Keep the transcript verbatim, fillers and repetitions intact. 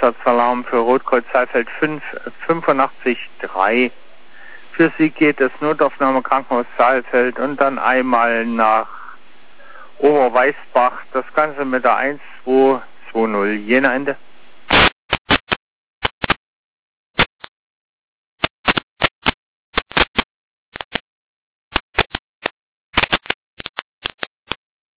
Einsatzsalam für Rotkreuz Saalfeld fünf, fünfundachtzig drei. Für Sie geht das Notaufnahme Krankenhaus Saalfeld und dann einmal nach Oberweißbach. Das Ganze mit der eins zwei zwei null. Jena Ende.